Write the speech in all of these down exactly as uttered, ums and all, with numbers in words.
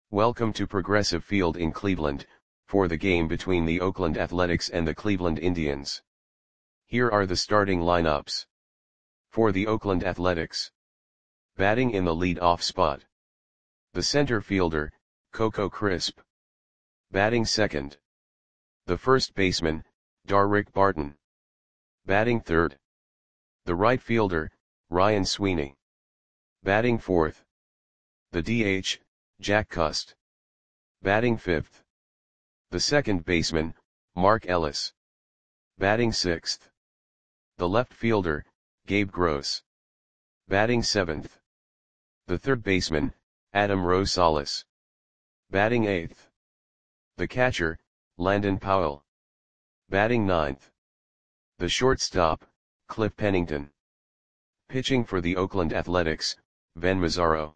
Welcome to Progressive Field in Cleveland, for the game between the Oakland Athletics and the Cleveland Indians. Here are the starting lineups. For the Oakland Athletics. Batting in the lead-off spot. The center fielder, Coco Crisp. Batting second. The first baseman, Darrick Barton. Batting third. The right fielder, Ryan Sweeney. Batting fourth. The D H, Jack Cust. Batting fifth. The second baseman, Mark Ellis. Batting sixth. The left fielder, Gabe Gross. Batting seventh. The third baseman, Adam Rosales. Batting eighth. The catcher, Landon Powell. Batting ninth. The shortstop, Cliff Pennington. Pitching for the Oakland Athletics, Ven Mazzaro.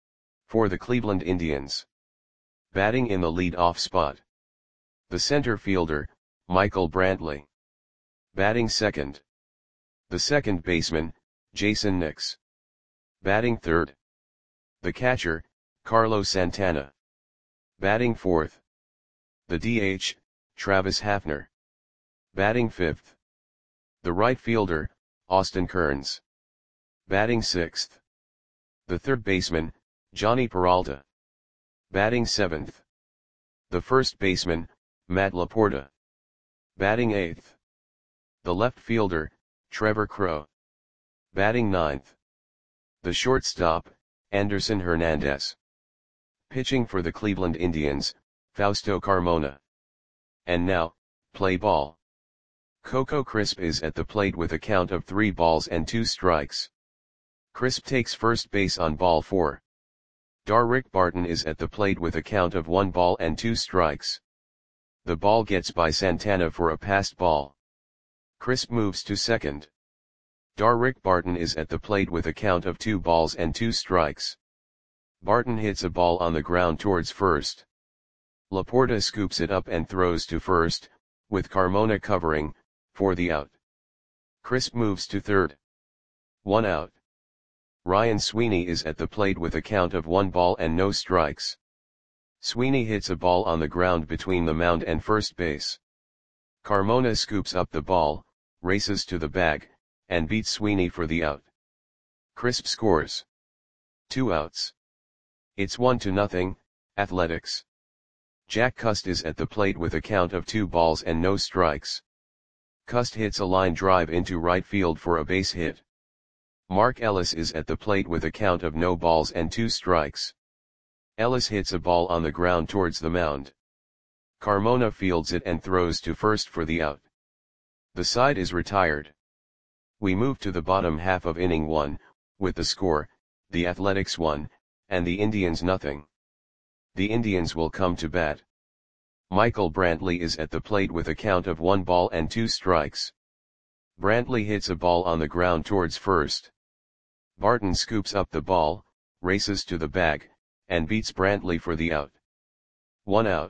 For the Cleveland Indians. Batting in the lead-off spot. The center fielder, Michael Brantley. Batting second. The second baseman, Jason Nix. Batting third. The catcher, Carlos Santana. Batting fourth. The D H, Travis Hafner. Batting fifth. The right fielder, Austin Kearns. Batting sixth. The third baseman, Johnny Peralta. Batting seventh. The first baseman, Matt Laporta. Batting eighth. The left fielder, Trevor Crowe. Batting ninth. The shortstop, Anderson Hernandez. Pitching for the Cleveland Indians, Fausto Carmona. And now, play ball. Coco Crisp is at the plate with a count of three balls and two strikes. Crisp takes first base on ball four. Darrick Barton is at the plate with a count of one ball and two strikes. The ball gets by Santana for a passed ball. Crisp moves to second. Darrick Barton is at the plate with a count of two balls and two strikes. Barton hits a ball on the ground towards first. Laporta scoops it up and throws to first, with Carmona covering, for the out. Crisp moves to third. One out. Ryan Sweeney is at the plate with a count of one ball and no strikes. Sweeney hits a ball on the ground between the mound and first base. Carmona scoops up the ball, races to the bag, and beats Sweeney for the out. Crisp scores. Two outs. It's one to nothing, Athletics. Jack Cust is at the plate with a count of two balls and no strikes. Cust hits a line drive into right field for a base hit. Mark Ellis is at the plate with a count of no balls and two strikes. Ellis hits a ball on the ground towards the mound. Carmona fields it and throws to first for the out. The side is retired. We move to the bottom half of inning one, with the score, the Athletics one, and the Indians nothing. The Indians will come to bat. Michael Brantley is at the plate with a count of one ball and two strikes. Brantley hits a ball on the ground towards first. Barton scoops up the ball, races to the bag, and beats Brantley for the out. One out.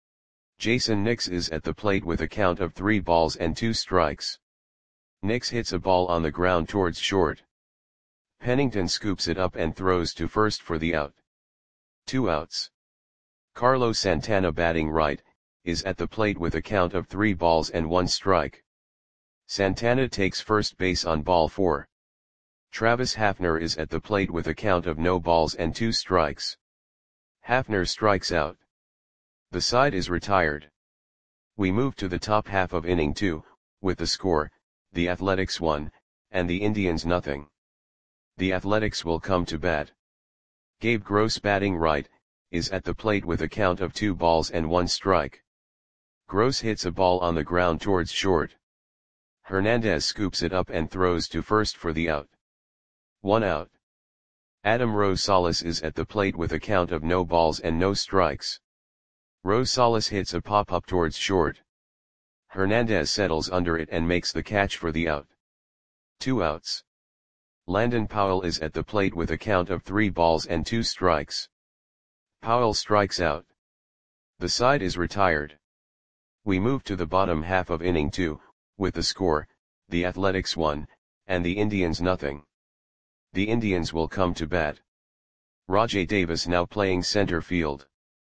Jason Nix is at the plate with a count of three balls and two strikes. Nix hits a ball on the ground towards short. Pennington scoops it up and throws to first for the out. Two outs. Carlos Santana, batting right, is at the plate with a count of three balls and one strike. Santana takes first base on ball four. Travis Hafner is at the plate with a count of no balls and two strikes. Hafner strikes out. The side is retired. We move to the top half of inning two, with the score, the Athletics one, and the Indians nothing. The Athletics will come to bat. Gabe Gross, batting right, is at the plate with a count of two balls and one strike. Gross hits a ball on the ground towards short. Hernandez scoops it up and throws to first for the out. One out. Adam Rosales is at the plate with a count of no balls and no strikes. Rosales hits a pop-up towards short. Hernandez settles under it and makes the catch for the out. Two outs. Landon Powell is at the plate with a count of three balls and two strikes. Powell strikes out. The side is retired. We move to the bottom half of inning two, with the score, the Athletics one, and the Indians nothing. The Indians will come to bat. Rajai Davis now playing center field.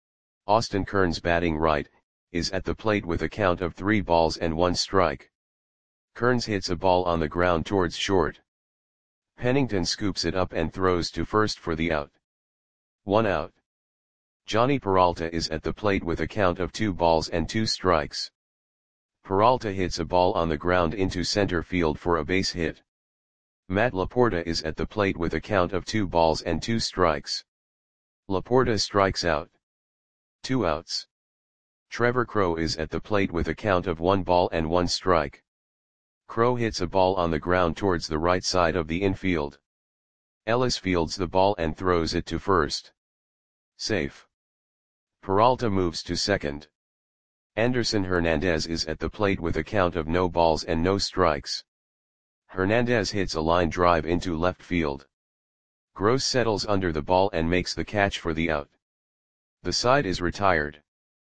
Austin Kearns batting right, is at the plate with a count of three balls and one strike. Kearns hits a ball on the ground towards short. Pennington scoops it up and throws to first for the out. One out. Johnny Peralta is at the plate with a count of two balls and two strikes. Peralta hits a ball on the ground into center field for a base hit. Matt Laporta is at the plate with a count of two balls and two strikes. Laporta strikes out. Two outs. Trevor Crowe is at the plate with a count of one ball and one strike. Crowe hits a ball on the ground towards the right side of the infield. Ellis fields the ball and throws it to first. Safe. Peralta moves to second. Anderson Hernandez is at the plate with a count of no balls and no strikes. Hernandez hits a line drive into left field. Gross settles under the ball and makes the catch for the out. The side is retired.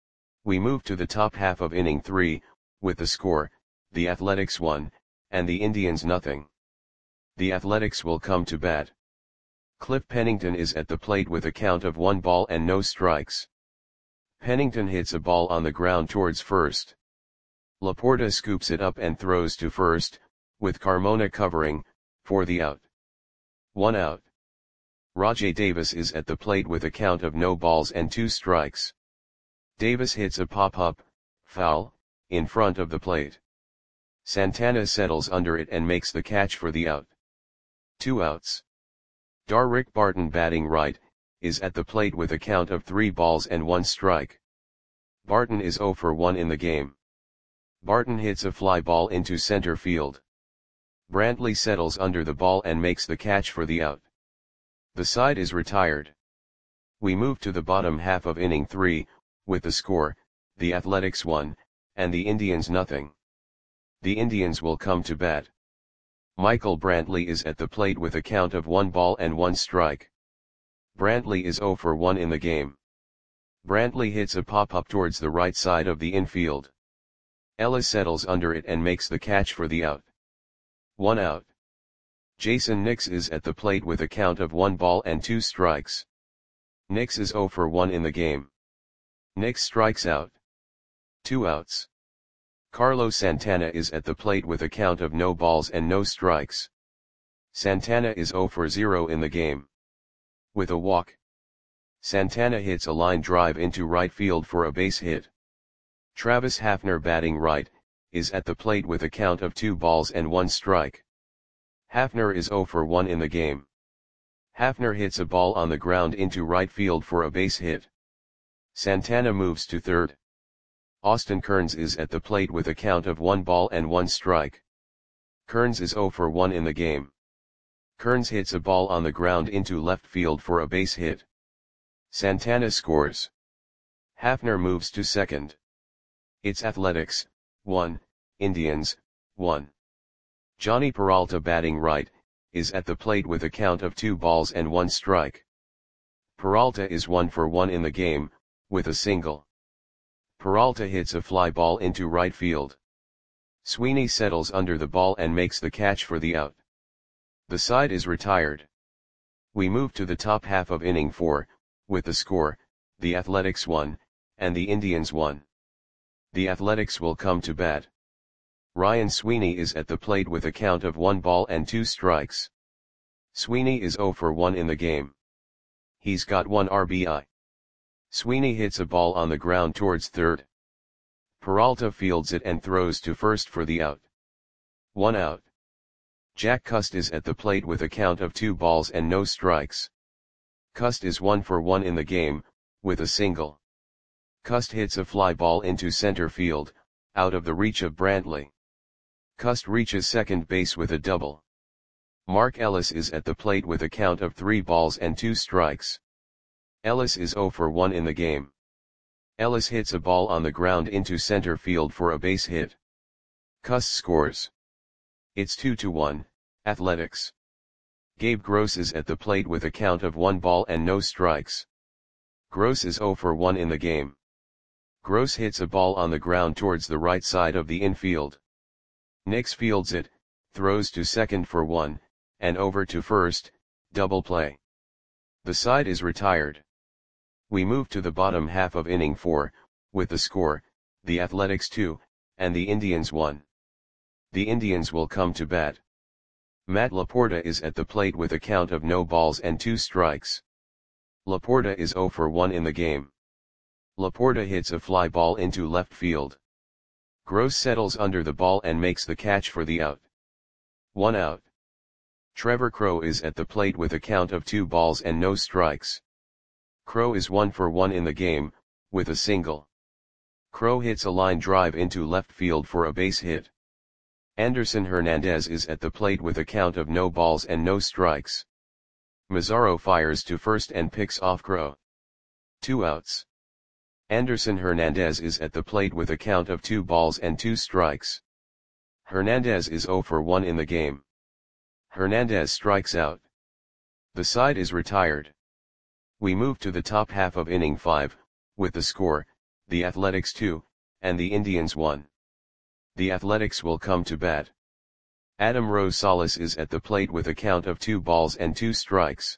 We move to the top half of inning three, with the score, the Athletics one, and the Indians nothing. The Athletics will come to bat. Cliff Pennington is at the plate with a count of one ball and no strikes. Pennington hits a ball on the ground towards first. Laporta scoops it up and throws to first, with Carmona covering, for the out. One out. Rajai Davis is at the plate with a count of no balls and two strikes. Davis hits a pop-up, foul, in front of the plate. Santana settles under it and makes the catch for the out. Two outs. Darrick Barton batting right, is at the plate with a count of three balls and one strike. Barton is oh for one in the game. Barton hits a fly ball into center field. Brantley settles under the ball and makes the catch for the out. The side is retired. We move to the bottom half of inning three, with the score, the Athletics one, and the Indians nothing. The Indians will come to bat. Michael Brantley is at the plate with a count of one ball and one strike. Brantley is oh for one in the game. Brantley hits a pop-up towards the right side of the infield. Ellis settles under it and makes the catch for the out. One out. Jason Nix is at the plate with a count of one ball and two strikes. Nix is oh for one in the game. Nix strikes out. Two outs. Carlos Santana is at the plate with a count of no balls and no strikes. Santana is oh for zero in the game. With a walk. Santana hits a line drive into right field for a base hit. Travis Hafner batting right, is at the plate with a count of two balls and one strike. Hafner is oh for one in the game. Hafner hits a ball on the ground into right field for a base hit. Santana moves to third. Austin Kearns is at the plate with a count of one ball and one strike. Kearns is oh for one in the game. Kearns hits a ball on the ground into left field for a base hit. Santana scores. Hafner moves to second. It's Athletics, one, Indians, one. Johnny Peralta batting right, is at the plate with a count of two balls and one strike. Peralta is one for one in the game, with a single. Peralta hits a fly ball into right field. Sweeney settles under the ball and makes the catch for the out. The side is retired. We move to the top half of inning four, with the score, the Athletics one, and the Indians one. The Athletics will come to bat. Ryan Sweeney is at the plate with a count of one ball and two strikes. Sweeney is oh for one in the game. He's got one R B I. Sweeney hits a ball on the ground towards third. Peralta fields it and throws to first for the out. One out. Jack Cust is at the plate with a count of two balls and no strikes. Cust is one for one in the game, with a single. Cust hits a fly ball into center field, out of the reach of Brantley. Cust reaches second base with a double. Mark Ellis is at the plate with a count of three balls and two strikes. Ellis is oh for one in the game. Ellis hits a ball on the ground into center field for a base hit. Cust scores. It's two to one, Athletics. Gabe Gross is at the plate with a count of one ball and no strikes. Gross is oh for one in the game. Gross hits a ball on the ground towards the right side of the infield. Nix fields it, throws to second for one, and over to first, double play. The side is retired. We move to the bottom half of inning four, with the score, the Athletics two, and the Indians one. The Indians will come to bat. Matt Laporta is at the plate with a count of no balls and two strikes. Laporta is zero for one in the game. Laporta hits a fly ball into left field. Gross settles under the ball and makes the catch for the out. One out. Trevor Crowe is at the plate with a count of two balls and no strikes. Crowe is one for one in the game, with a single. Crowe hits a line drive into left field for a base hit. Anderson Hernandez is at the plate with a count of no balls and no strikes. Mazzaro fires to first and picks off Crowe. Two outs. Anderson Hernandez is at the plate with a count of two balls and two strikes. Hernandez is zero for one in the game. Hernandez strikes out. The side is retired. We move to the top half of inning five, with the score, the Athletics two, and the Indians one. The Athletics will come to bat. Adam Rosales is at the plate with a count of two balls and two strikes.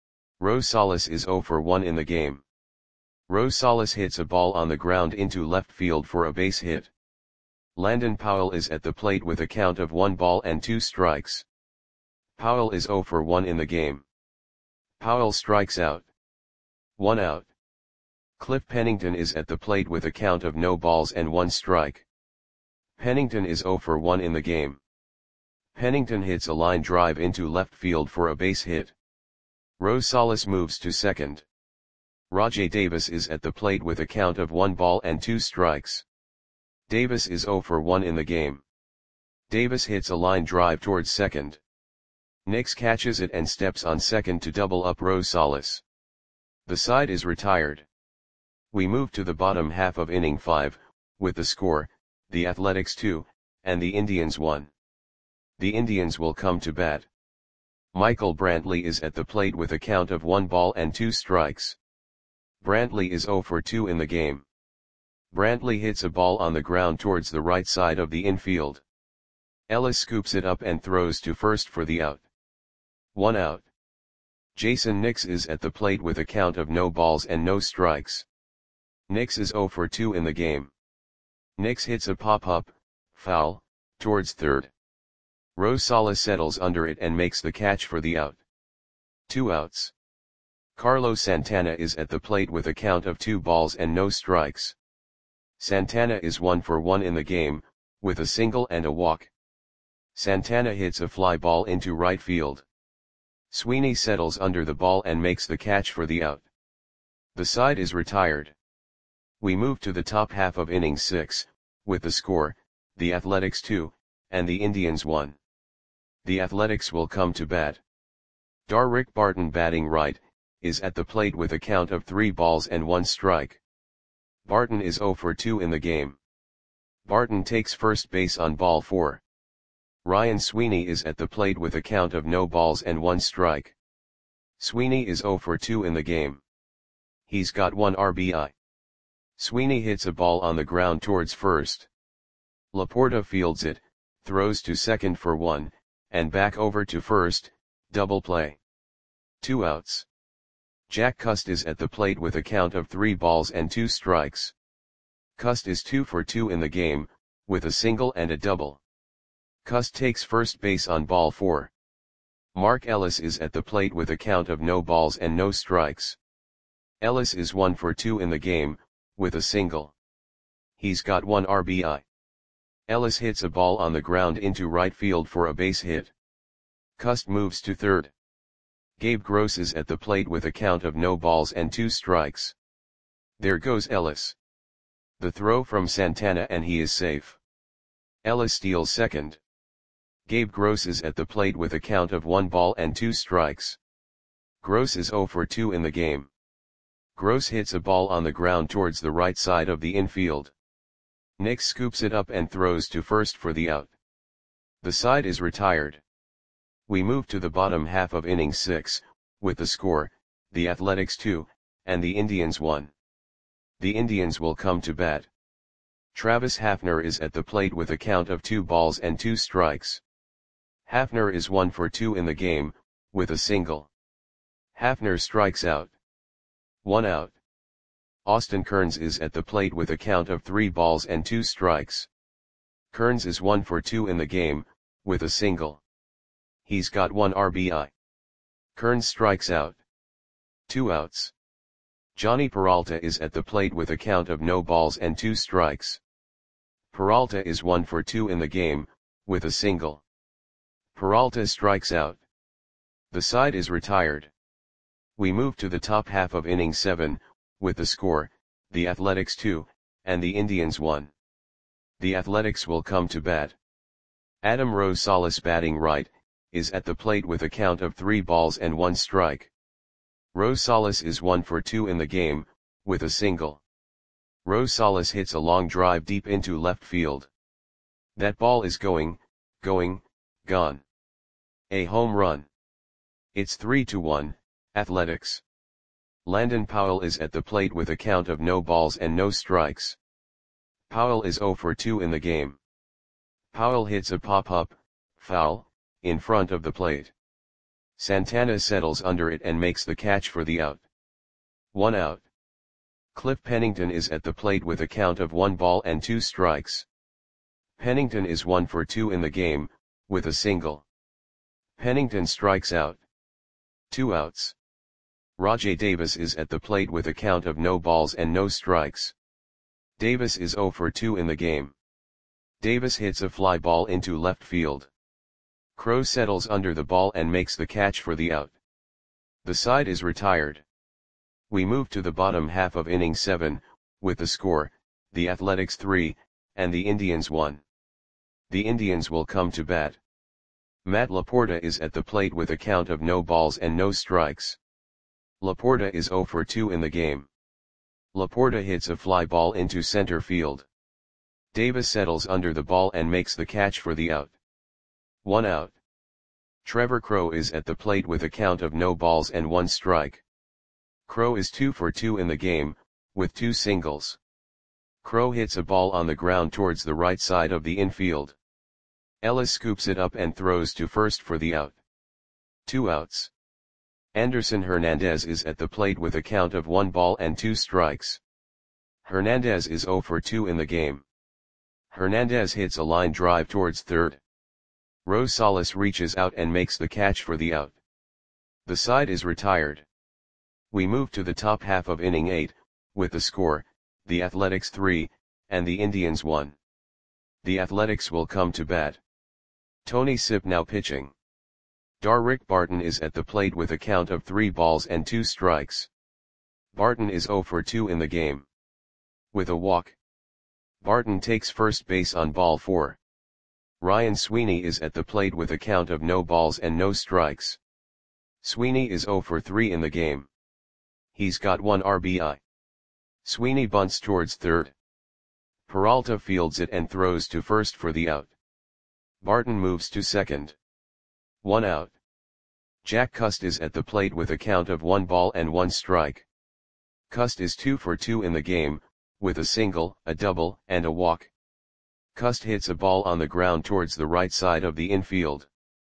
Rosales is zero for one in the game. Rosales hits a ball on the ground into left field for a base hit. Landon Powell is at the plate with a count of one ball and two strikes. Powell is zero for one in the game. Powell strikes out. One out. Cliff Pennington is at the plate with a count of no balls and one strike. Pennington is zero for one in the game. Pennington hits a line drive into left field for a base hit. Rosales moves to second. Rajai Davis is at the plate with a count of one ball and two strikes. Davis is zero for one in the game. Davis hits a line drive towards second. Nix catches it and steps on second to double up Rosales. The side is retired. We move to the bottom half of inning five, with the score, the Athletics two, and the Indians one. The Indians will come to bat. Michael Brantley is at the plate with a count of one ball and two strikes. Brantley is zero for two in the game. Brantley hits a ball on the ground towards the right side of the infield. Ellis scoops it up and throws to first for the out. One out. Jason Nix is at the plate with a count of no balls and no strikes. Nix is zero for two in the game. Nix hits a pop-up, foul, towards third. Rosales settles under it and makes the catch for the out. Two outs. Carlos Santana is at the plate with a count of two balls and no strikes. Santana is one for one in the game, with a single and a walk. Santana hits a fly ball into right field. Sweeney settles under the ball and makes the catch for the out. The side is retired. We move to the top half of inning six, with the score, the Athletics two, and the Indians one. The Athletics will come to bat. Darrick Barton, batting right, is at the plate with a count of three balls and one strike. Barton is zero for two in the game. Barton takes first base on ball four. Ryan Sweeney is at the plate with a count of no balls and one strike. Sweeney is zero for two in the game. He's got one R B I. Sweeney hits a ball on the ground towards first. Laporta fields it, throws to second for one, and back over to first, double play. Two outs. Jack Cust is at the plate with a count of three balls and two strikes. Cust is two for two in the game, with a single and a double. Cust takes first base on ball four. Mark Ellis is at the plate with a count of no balls and no strikes. Ellis is one for two in the game, with a single. He's got one R B I. Ellis hits a ball on the ground into right field for a base hit. Cust moves to third. Gabe Gross is at the plate with a count of no balls and two strikes. There goes Ellis. The throw from Santana and he is safe. Ellis steals second. Gabe Gross is at the plate with a count of one ball and two strikes. Gross is zero for two in the game. Gross hits a ball on the ground towards the right side of the infield. Nix scoops it up and throws to first for the out. The side is retired. We move to the bottom half of inning six, with the score, the Athletics two, and the Indians one. The Indians will come to bat. Travis Hafner is at the plate with a count of two balls and two strikes. Hafner is one for two in the game, with a single. Hafner strikes out. One out. Austin Kearns is at the plate with a count of three balls and two strikes. Kearns is one for two in the game, with a single. He's got one R B I. Kearns strikes out. Two outs. Johnny Peralta is at the plate with a count of no balls and two strikes. Peralta is one for two in the game, with a single. Peralta strikes out. The side is retired. We move to the top half of inning seven, with the score, the Athletics two, and the Indians one. The Athletics will come to bat. Adam Rosales, batting right, is at the plate with a count of three balls and one strike. Rosales is one for two in the game, with a single. Rosales hits a long drive deep into left field. That ball is going, going, gone. A home run. It's three to one, Athletics. Landon Powell is at the plate with a count of no balls and no strikes. Powell is zero for two in the game. Powell hits a pop-up, foul, in front of the plate. Santana settles under it and makes the catch for the out. One out. Cliff Pennington is at the plate with a count of one ball and two strikes. Pennington is one for two in the game, with a single. Pennington strikes out. Two outs. Rajai Davis is at the plate with a count of no balls and no strikes. Davis is zero for two in the game. Davis hits a fly ball into left field. Crowe settles under the ball and makes the catch for the out. The side is retired. We move to the bottom half of inning seven, with the score, the Athletics three, and the Indians one. The Indians will come to bat. Matt Laporta is at the plate with a count of no balls and no strikes. Laporta is zero for two in the game. Laporta hits a fly ball into center field. Davis settles under the ball and makes the catch for the out. One out. Trevor Crowe is at the plate with a count of no balls and one strike. Crowe is two for two in the game, with two singles. Crowe hits a ball on the ground towards the right side of the infield. Ellis scoops it up and throws to first for the out. Two outs. Anderson Hernandez is at the plate with a count of one ball and two strikes. Hernandez is zero for two in the game. Hernandez hits a line drive towards third. Rosales reaches out and makes the catch for the out. The side is retired. We move to the top half of inning eight, with the score, the Athletics three, and the Indians one. The Athletics will come to bat. Tony Sipp now pitching. Darrick Barton is at the plate with a count of three balls and two strikes. Barton is zero for two in the game. With a walk. Barton takes first base on ball four. Ryan Sweeney is at the plate with a count of no balls and no strikes. Sweeney is zero for three in the game. He's got one R B I. Sweeney bunts towards third. Peralta fields it and throws to first for the out. Barton moves to second. One out. Jack Cust is at the plate with a count of one ball and one strike. Cust is two for two in the game, with a single, a double, and a walk. Cust hits a ball on the ground towards the right side of the infield.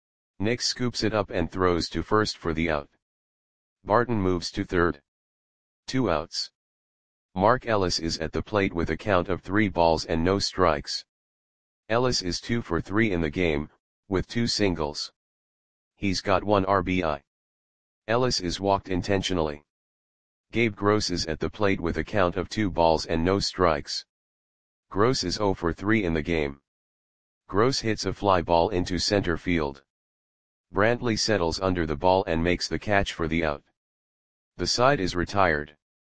Nix scoops it up and throws to first for the out. Barton moves to third. Two outs. Mark Ellis is at the plate with a count of three balls and no strikes. Ellis is two for three in the game, with two singles. He's got one R B I. Ellis is walked intentionally. Gabe Gross is at the plate with a count of two balls and no strikes. Gross is zero for three in the game. Gross hits a fly ball into center field. Brantley settles under the ball and makes the catch for the out. The side is retired.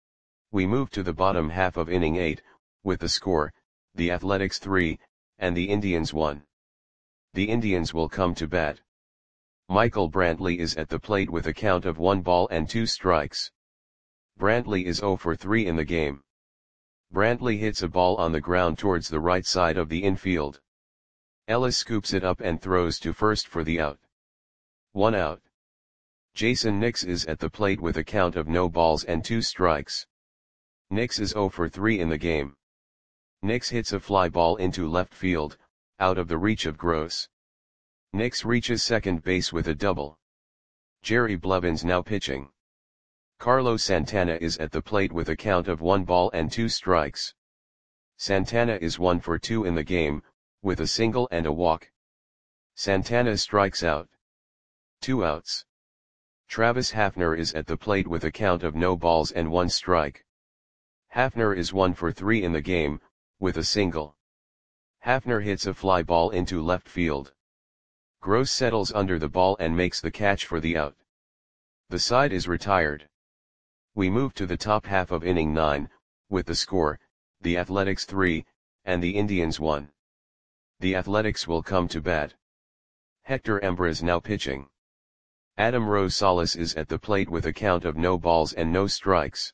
We move to the bottom half of inning eight, with the score, the Athletics three, and the Indians one. The Indians will come to bat. Michael Brantley is at the plate with a count of one ball and two strikes. Brantley is zero for three in the game. Brantley hits a ball on the ground towards the right side of the infield. Ellis scoops it up and throws to first for the out. One out. Jason Nix is at the plate with a count of no balls and two strikes. Nix is zero for three in the game. Nix hits a fly ball into left field, out of the reach of Gross. Nix reaches second base with a double. Jerry Blevins now pitching. Carlos Santana is at the plate with a count of one ball and two strikes. Santana is one for two in the game, with a single and a walk. Santana strikes out. Two outs. Travis Hafner is at the plate with a count of no balls and one strike. Hafner is one for three in the game, with a single. Hafner hits a fly ball into left field. Gross settles under the ball and makes the catch for the out. The side is retired. We move to the top half of inning nine, with the score, the Athletics three, and the Indians one. The Athletics will come to bat. Hector Embrez now pitching. Adam Rosales is at the plate with a count of no balls and no strikes.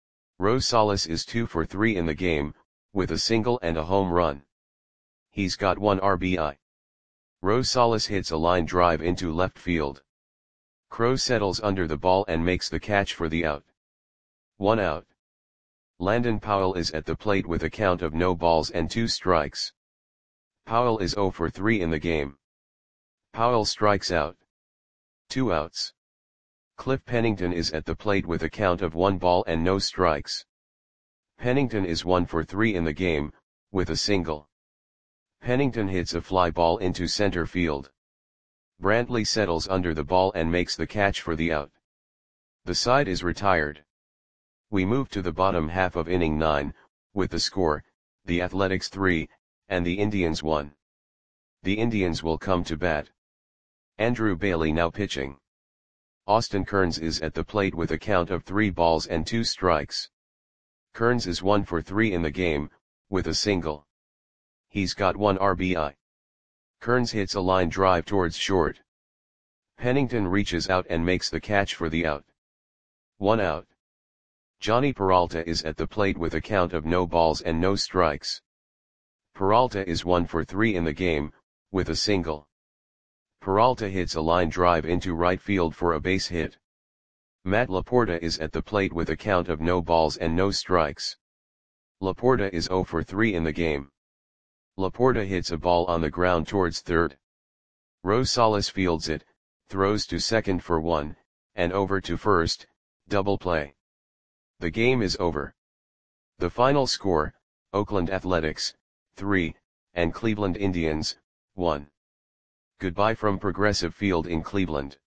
Rosales is two for three in the game, with a single and a home run. He's got one R B I. Rosales hits a line drive into left field. Crowe settles under the ball and makes the catch for the out. One out. Landon Powell is at the plate with a count of no balls and two strikes. Powell is zero for three in the game. Powell strikes out. Two outs. Cliff Pennington is at the plate with a count of one ball and no strikes. Pennington is one for three in the game, with a single. Pennington hits a fly ball into center field. Brantley settles under the ball and makes the catch for the out. The side is retired. We move to the bottom half of inning nine, with the score, the Athletics three, and the Indians one. The Indians will come to bat. Andrew Bailey now pitching. Austin Kearns is at the plate with a count of three balls and two strikes. Kearns is one for three in the game, with a single. He's got one R B I. Kearns hits a line drive towards short. Pennington reaches out and makes the catch for the out. One out. Johnny Peralta is at the plate with a count of no balls and no strikes. Peralta is one for three in the game, with a single. Peralta hits a line drive into right field for a base hit. Matt Laporta is at the plate with a count of no balls and no strikes. Laporta is zero for three in the game. Laporta hits a ball on the ground towards third. Rosales fields it, throws to second for one, and over to first, double play. The game is over. The final score, Oakland Athletics, three, and Cleveland Indians, one. Goodbye from Progressive Field in Cleveland.